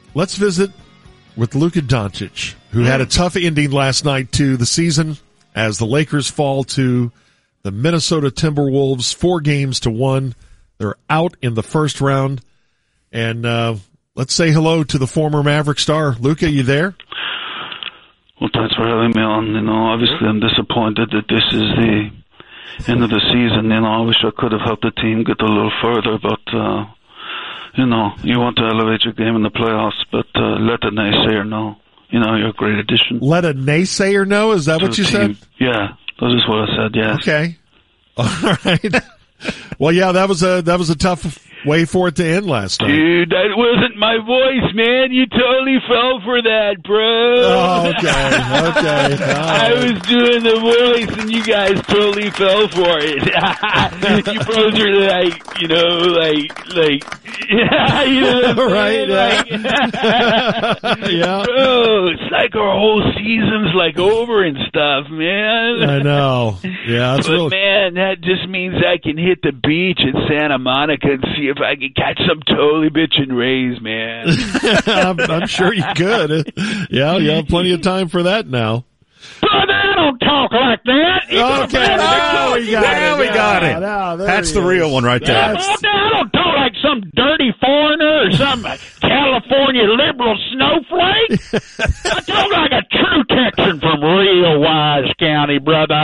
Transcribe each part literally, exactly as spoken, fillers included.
let's visit with Luka Doncic, who had a tough ending last night to the season as the Lakers fall to the Minnesota Timberwolves four games to one. They're out in the first round. And uh, let's say hello to the former Maverick star. Luka, you there? Well, thanks for having me on. You know, obviously I'm disappointed that this is the end of the season. You know, I wish I could have helped the team get a little further, but, uh, you know, you want to elevate your game in the playoffs, but uh, let the naysayer know. You know, you're a great addition. Let a naysayer know? Is that what you team. said? Yeah, that is what I said, yes. Okay. All right. Well, yeah, that was a that was a tough way for it to end last night. Dude, that wasn't my voice, man. You totally fell for that, bro. Oh, okay, okay. Oh. I was doing the voice, and you guys totally fell for it. You bros are like, you know, like, like, yeah, you know what I'm right, saying? yeah. Like, yeah. Bro, it's like our whole season's like over and stuff, man. I know. Yeah, that's but really... man, that just means I can hit the beach at Santa Monica and see if I can catch some totally bitchin' rays, man. I'm, I'm sure you could. Yeah, you have plenty of time for that now. Brother, I don't talk like that. You okay, now we got now it. we got yeah, it. now, That's the is. real one right there. That's... I don't talk like some dirty foreigner or some California liberal snowflake. I talk like a true Texan from real Wise County, brother.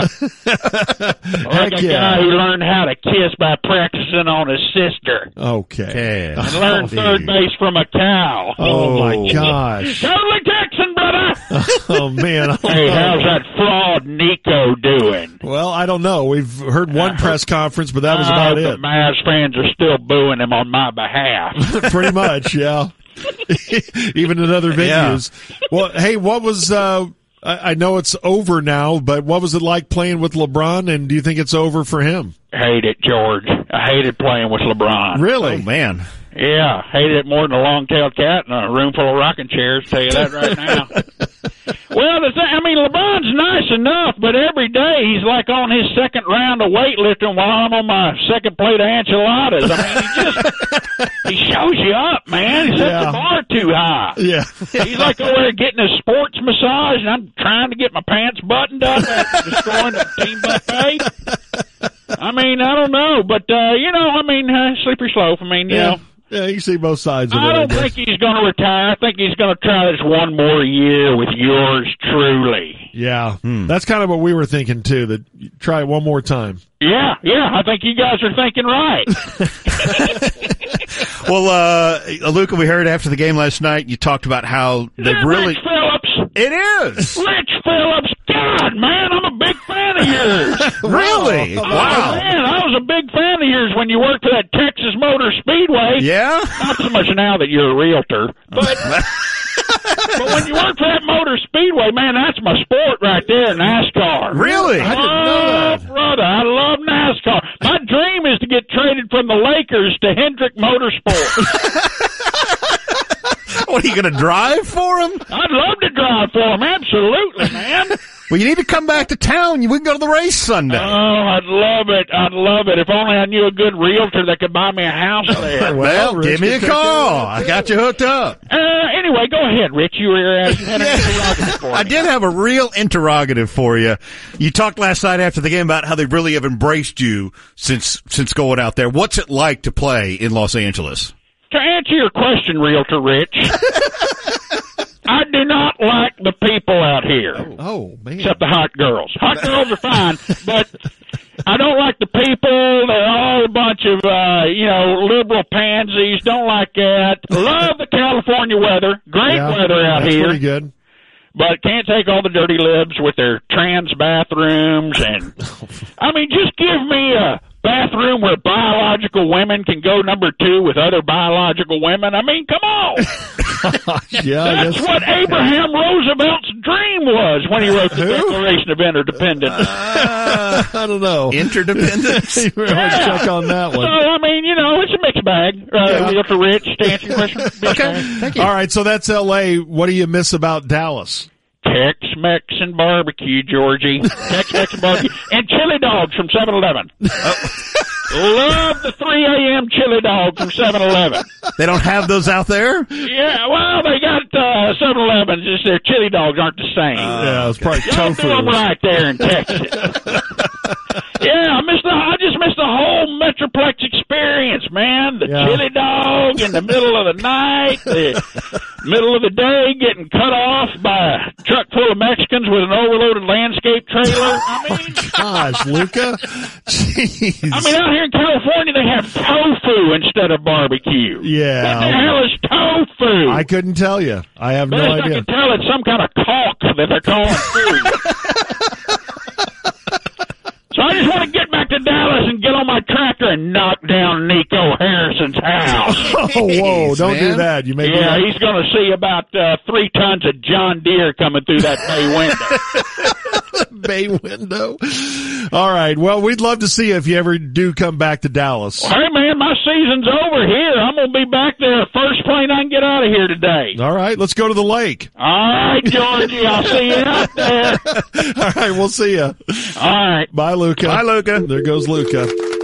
Like a yeah. guy who learned how to kiss by practicing on his sister. Okay. And learned Oh, third dude. base from a cow. Oh, my gosh. Totally Texan, brother. Oh, man. I don't Hey, know. how's that fraud Nico doing? Well, I don't know. We've heard one press conference, but that was I about hope it. the Mavs fans are still booing him on my behalf. Pretty much, yeah. Even in other venues. Yeah. Well, hey, what was, uh, I, I know it's over now, but what was it like playing with LeBron, and do you think it's over for him? Hate it, George. I hated playing with LeBron. Really? Oh, man. Yeah, hated it more than a long-tailed cat in a room full of rocking chairs, tell you that right now. Well, the thing, I mean, LeBron's nice enough, but every day he's like on his second round of weightlifting while I'm on my second plate of enchiladas. I mean, he just, he shows you up, man. He sets Yeah. the bar too high. Yeah. He's like over there getting a sports massage, and I'm trying to get my pants buttoned up after destroying the team buffet. I mean, I don't know, but, uh, you know, I mean, uh, slippery slope. I mean, you Yeah. know. Yeah, you see both sides of it. I don't I think he's going to retire. I think he's going to try this one more year with yours truly. Yeah, hmm. That's kind of what we were thinking, too, that you try it one more time. Yeah, yeah, I think you guys are thinking right. Well, uh, Luka, we heard after the game last night, you talked about how they yeah, really... Rich Phillips. It is. Rich Phillips. God, man, I'm a big fan of yours. Really? Oh, Wow. man, I was a big fan of yours when you worked for that Texas Motor Speedway. Yeah? Not so much now that you're a realtor, but... But when you work for that Motor Speedway, man, that's my sport right there, NASCAR. Really? I didn't know Oh, that. brother, I love NASCAR. My dream is to get traded from the Lakers to Hendrick Motorsports. What, are you going to drive for him? I'd love to drive for him, absolutely, man. Well, you need to come back to town. We can go to the race Sunday. Oh, I'd love it. I'd love it. If only I knew a good realtor that could buy me a house there. Well, Rich give me a can take call. I got you hooked up. Uh, anyway, go ahead, Rich. You were uh, you had an interrogative for me. I did have a real interrogative for you. You talked last night after the game about how they really have embraced you since since going out there. What's it like to play in Los Angeles? To answer your question, Realtor Rich, I do not like the people out here. Oh, man. Except the hot girls. Hot girls are fine, but I don't like the people. They're all a bunch of, uh, you know, liberal pansies. Don't like that. Love the California weather. Great Yeah, weather out that's here. pretty good. But can't take all the dirty libs with their trans bathrooms. And, I mean, just give me a bathroom where biological women can go number two with other biological women. I mean, come on. Yeah, I That's guess. what Abraham Roosevelt's dream was when he wrote the Who? Declaration of Interdependence. Uh, I don't know. Interdependence? You really want to check on that So, one. I mean, you know, it's a mixed bag. Uh, Yeah. Realtor Rich, to answer your question. Okay, thank you. All right, so that's L A. What do you miss about Dallas? Tex-Mex and barbecue, Georgie. Tex-Mex and barbecue. And chili dogs from seven eleven. Love the three a.m. chili dog from seven eleven. They don't have those out there? Yeah, well, they got uh, seven elevens. Just their chili dogs aren't the same. Uh, yeah, it's probably Y'all tofu. do them right there in Texas. Yeah, I missed the. I just missed the whole Metroplex experience, man. The Yeah. chili dog in the middle of the night, the middle of the day, getting cut off by a truck full of Mexicans with an overloaded landscape trailer. I mean, Gosh, Luca. Jeez. I mean, out here in California, they have tofu insteed of barbecue. Yeah. What the hell is tofu? I couldn't tell you. I have no Best I idea. can tell it's some kind of caulk that they're calling food. So I just want to get back to Dallas and get on my tractor and knock down Nico Harrison's house. Oh, whoa, don't man. do that. You may be Yeah, like- he's going to see about uh, three tons of John Deere coming through that bay window. bay window. All right. Well, we'd love to see you if you ever do come back to Dallas. Hey, man, my season's over here. I'm going to be back there first plane I can get out of here today. All right. Let's go to the lake. All right, Georgie, I'll see you out there. All right. We'll see you. All right. Bye, Luca. Bye, Luca. There goes Luca.